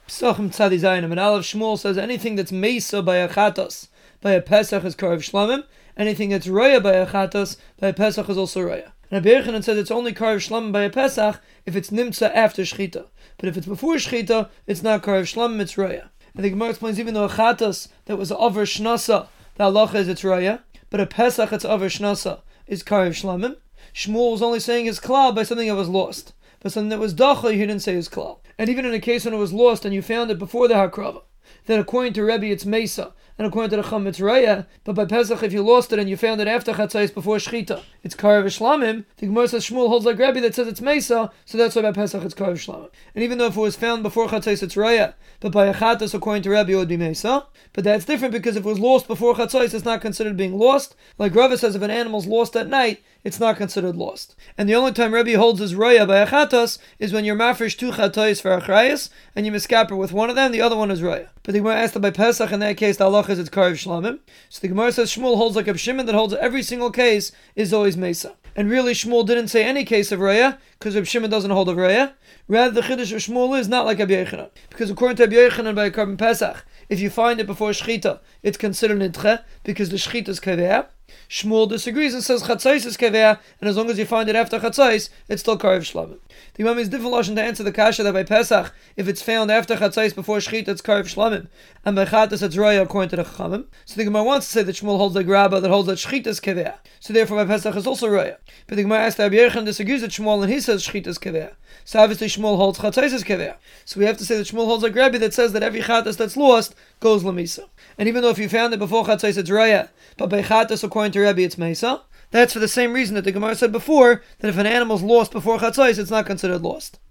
Pesachim Tzadi Zayinim, and Aleph Shmuel says anything that's Mesa by a Chatos, by a Pesach is Karev Shlamim. Anything that's Roya by a Chatos, by a Pesach is also Roya. And Rabbi Yochanan says it's only Karev Shlamim by a Pesach if it's Nimtza after Shchita. But if it's before Shchita, it's not Karev Shlamim, it's Roya. And the Gemara explains even though a Chatos that was over Shnasa, the halacha is it's Roya, but a Pesach that's over Shnasa is Karev Shlamim. Shmuel was only saying his klal by something that was lost. But something that was dacha, he didn't say his klal. And even in a case when it was lost and you found it before the hakrava, then according to Rebbe it's Mesa, and according to the Chacham it's Raya, but by Pesach if you lost it and you found it after Chatzais before Shchita, it's Karev Shlamim. The Gemara says Shmuel holds like Rebbe that says it's Mesa, so that's why by Pesach it's Karev Shlamim. And even though if it was found before Chatzais it's Raya, but by a Chatas according to Rebbe it would be Mesa, but that's different because if it was lost before Chatzais it's not considered being lost. Like Rava says if an animal's lost at night, it's not considered lost. And the only time Rebbe holds his Raya by a Chatas is when you're mafresh two Chatais for Achrayas, and you miskaper with one of them, the other one is Raya. But the Gemara asked that by Pesach, in that case, the halacha is it's Karev Shlamim. So the Gemara says Shmuel holds like Reb Shimon that holds every single case is always Mesa. And really Shmuel didn't say any case of Raya, because Reb Shimon doesn't hold of Raya. Rather the Chiddush of Shmuel is not like Rabbi Yochanan. Because according to Rabbi Yochanan by a Karban Pesach, if you find it before Shchita, it's considered Nidche, because the Shchita is Kaveah. Shmuel disagrees and says Chatzais is Kaveah, and as long as you find it after Chatzais, it's still Karev Shlamim. The Imam is different lashon to answer the kasha that by Pesach, if it's found after Chatzais before Shchita, it's Karev Shlamim, and by Chatas it's Raya according to the Chachamim. So the Gemara wants to say that Shmuel holds like Rabbah that holds that Shchita is Kaveah. So therefore by Pesach is also Raya. But the Gemara asks that Rabbi Yochanan disagrees with Shmuel and he says Shchita is Kaveah. So obviously Shmuel holds Chatzais is Kaveah. So we have to say that Shmuel holds like Rabbi that says that every Chatas that's lost goes Lamisa. And even though if you found it before Chatzais it's Raya, but by Chatas according to Rabbi it's Mesa, that's for the same reason that the Gemara said before, that if an animal's lost before Chatzais, it's not considered lost.